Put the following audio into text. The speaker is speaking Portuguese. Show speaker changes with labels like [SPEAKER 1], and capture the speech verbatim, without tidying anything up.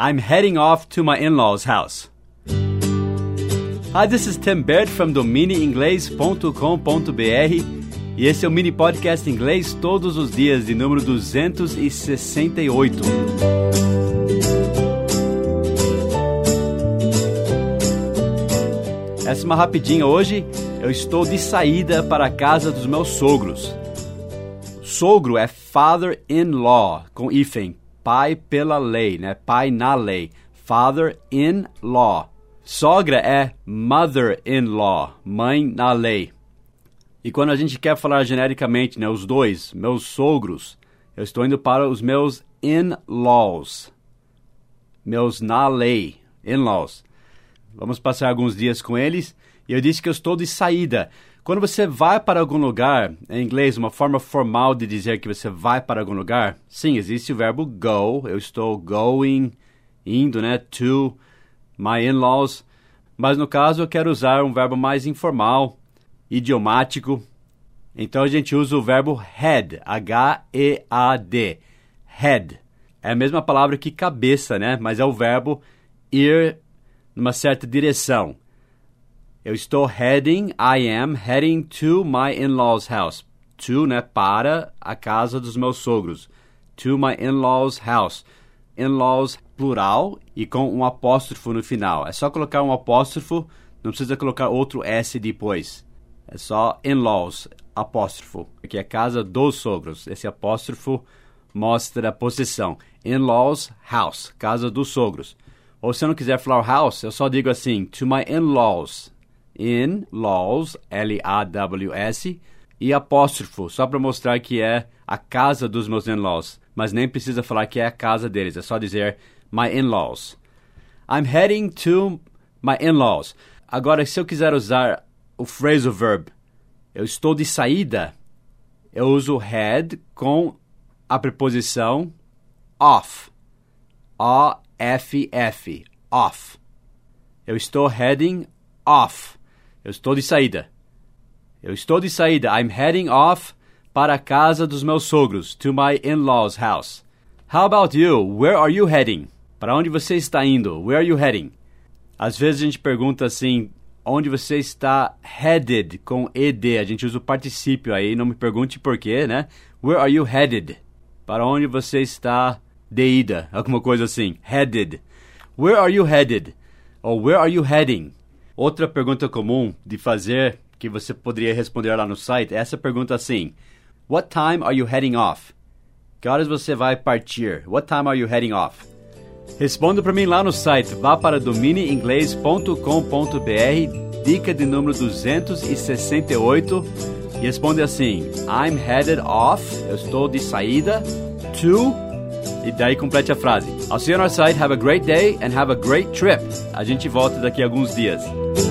[SPEAKER 1] I'm heading off to my in-laws' house. Hi, this is Tim Baird from domini inglês ponto com ponto b r e esse é o mini podcast inglês todos os dias de número duzentos e sessenta e oito. Essa é uma rapidinha. Hoje eu estou de saída para a casa dos meus sogros. Sogro é father-in-law, com hífen, pai pela lei, né? Pai na lei, father-in-law. Sogra é mother-in-law, mãe na lei. E quando a gente quer falar genericamente, né, os dois, meus sogros, eu estou indo para os meus in-laws, meus na lei, in-laws. Vamos passar alguns dias com eles e eu disse que eu estou de saída. Quando você vai para algum lugar, em inglês, uma forma formal de dizer que você vai para algum lugar, sim, existe o verbo go, eu estou going, indo, né, to my in-laws, mas no caso eu quero usar um verbo mais informal, idiomático, então a gente usa o verbo head, H E A D, head. É a mesma palavra que cabeça, né, mas é o verbo ir numa certa direção. Eu estou heading, I am heading to my in-laws house. To, né, para a casa dos meus sogros. To my in-laws house. In-laws, plural, e com um apóstrofo no final. É só colocar um apóstrofo, não precisa colocar outro S depois. É só in-laws, apóstrofo, que é a casa dos sogros. Esse apóstrofo mostra a possessão. In-laws house, casa dos sogros. Ou se eu não quiser falar house, eu só digo assim, to my in-laws. In-laws, L A W S, e apóstrofo, só para mostrar que é a casa dos meus in-laws. Mas nem precisa falar que é a casa deles, é só dizer my in-laws. I'm heading to my in-laws. Agora, se eu quiser usar o phrasal verb, eu estou de saída, eu uso head com a preposição off. O F F, off. Eu estou heading off. Eu estou de saída. Eu estou de saída. I'm heading off para a casa dos meus sogros, to my in-laws house. How about you? Where are you heading? Para onde você está indo? Where are you heading? Às vezes a gente pergunta assim, onde você está headed com E D. A gente usa o particípio aí, não me pergunte por quê, né? Where are you headed? Para onde você está de ida? Alguma coisa assim. Headed. Where are you headed? Ou where are you heading? Outra pergunta comum de fazer, que você poderia responder lá no site, é essa pergunta assim. What time are you heading off? Que horas você vai partir? What time are you heading off? Responda para mim lá no site. Vá para domini inglês ponto com ponto b r, dica de número duzentos e sessenta e oito, e responde assim. I'm headed off, eu estou de saída, to... E daí complete a frase. I'll see you on our site. Have a great day and have a great trip. A gente volta daqui a alguns dias.